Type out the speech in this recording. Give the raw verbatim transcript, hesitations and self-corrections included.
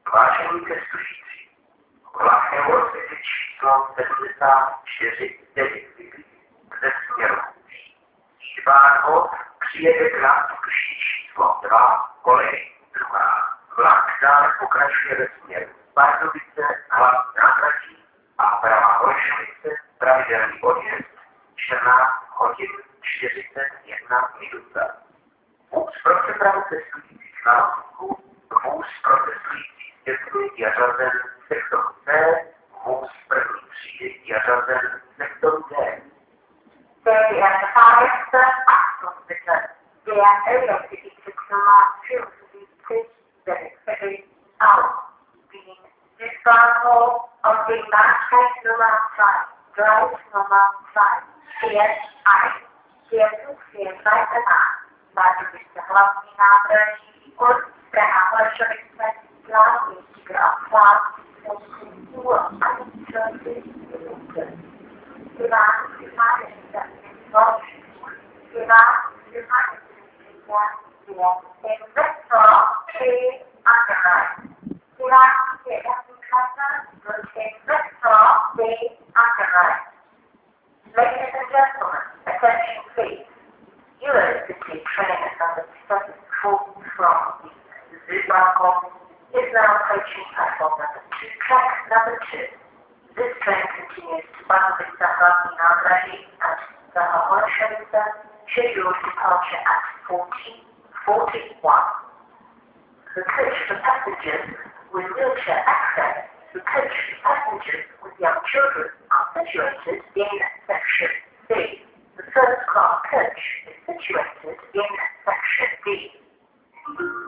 Vážení cestující, vlak Eurocity číslo sedmdesát čtyři devět ze směru Štvárkov přijede k nástupišti číslo dva, kolej druhá. Vlak dále pokračuje ve směru Pardubice, hlavní nádraží a pravá Holešovice, pravidelný odjezd čtrnáct hodin čtyřicet jedna minuta. Vůz pro přepravu cestujících na lodku, vůz pro cestující z dětmi je řazen sektor C, vůz první třídy je řazen sektor D. Sehr geehrte Fahrgäste, Achtung bitte. Der Eurocity-Zug Nummer vierundsiebzig Bergfeld auf. Wien Südbahnhof auf dem Bahnsteig Nummer zwei, Gleis Nummer zwei, fährt ein. Der Zug fährt weiter nach Pardubice hlavní nádraží und Praha Holešovice, gleichmäßige Abfahrt fünfzehn Uhr einundvierzig Minuten. Wir waren für Fahrgäste im Deutschzug. Wir waren für Fahrgäste der im Restaurant C angereist. Wir waren für ersten Klasse und im Restaurant D angereist. Ladies and gentlemen, attention please. Eurocity train number seven from the Südbahnhof is now approaching platform number two, track number two. This train continues to Pardubice hlavní nádraží at Praha Holešovice, scheduled departure at fourteen forty-one. The coach for passengers with wheelchair access, the coach for passengers with young children are situated in section C. The first class coach is situated in section D.